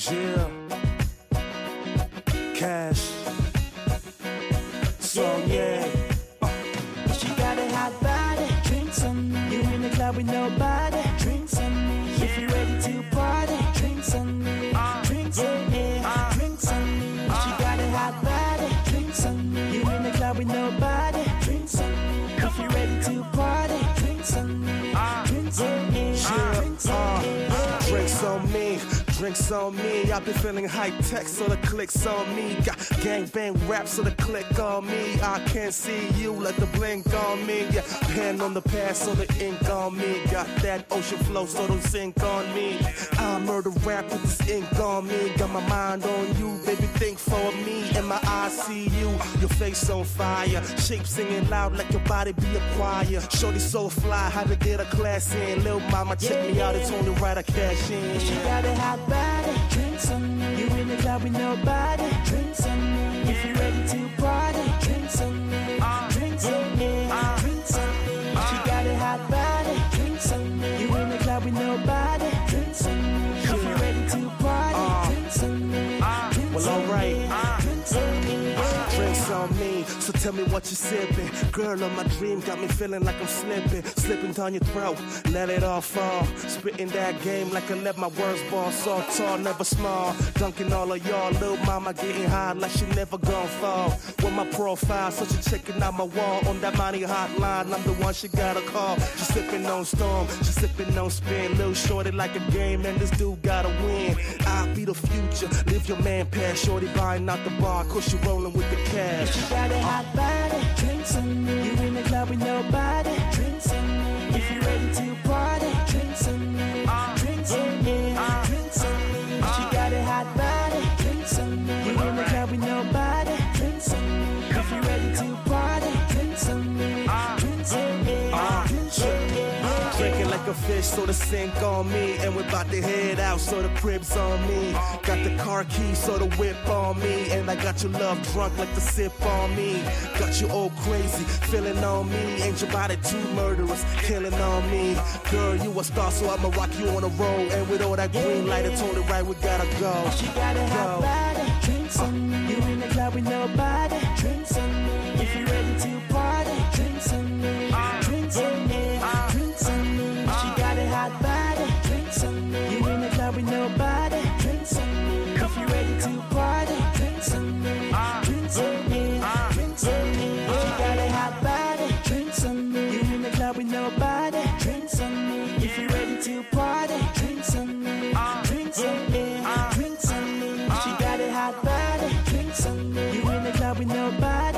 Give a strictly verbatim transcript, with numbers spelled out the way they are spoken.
Yeah. Cash. Song, yeah. Uh. She got a hot body. Drinks on me. You in the club with nobody. Drinks on me. If you ready to party. Drinks on me. Uh. Drinks on me. Uh. Drinks on me. Uh. She got a hot body. Drinks on me. You in the club with nobody. Drinks on me. If you ready to party. Drinks on me. Uh. Drinks on me. Yeah. Drinks on me. Uh. Drinks on me. Drinks on me, I've been feeling high tech, so the clicks on me. Got gangbang rap, so the click on me. I can't see you, let the blink on me. Yeah, pen on the past, so the ink on me. Got that ocean flow, so don't sink on me. I murder rap with this ink on me. Got my mind on you, baby, think for me. In my eyes see you, your face on fire. Shape singing loud like your body be a choir. Shorty so fly, how to get a class in. Lil' mama, check me out, it's only right I cash in. She got a hot body, drinks on me. You in the club with nobody, drinks on me. If you ready to party, drinks on me, uh, drinks on me, uh, drinks on me. Uh, she got a hot body, drinks on me. You in the club with nobody, drinks on me. If you ready to party, uh, drinks on me, uh, drinks well, on alright. me, uh, drinks on me, uh, drinks on me. So tell me what you sipping. Girl of my dream got me feeling like I'm slipping, slipping down your throat, let it all fall. Spitting that game like I let my words ball. So tall, never small. Dunking all of y'all, little mama getting high like she never gon' fall. With my profile, so she checking out my wall. On that money hotline, I'm the one she gotta call. She sipping on storm, she sipping on spin. Little shorty like a game, and this dude gotta win. I'll be the future, live your man past. Shorty buying out the bar, cause she rolling with the cash. She got a hot body, drinks on me. You in the club with nobody, drinks on me. If you ready to party, drinks on me, uh, drinks on me, uh, drinks on me. Uh, she got a hot body, drinks on me. You in the club with nobody, drinks on me. If you ready to party, drinks on me, uh, drinks on me, uh, drinks on me. Drinking like a fish, so the sink on me. And we're about to head out, so the crib's on me. Got the car keys, so the whip on me. And I got your love drunk like the sip on me. Got you all crazy, feeling on me. Ain't your body too murderous, killing on me. Girl, you a star, so I'ma rock you on the road. And with all that green light, it's only right, we gotta go. She got a hot body, drinks on me. You in the club with nobody, drinks on me. If you ready to party, drinks on me, drinks on me, drinks on me. She got a hot body, drinks on me. You in the club with nobody, drinks on me. If you ready to party, drinks on me, drinks on me, drinks on me. She got a hot body, drinks on me. You in the club with nobody, drinks on me. If you ready to party, drinks on me, drinks on me, drinks on me. She got a hot body, drinks on me. You in the club with nobody.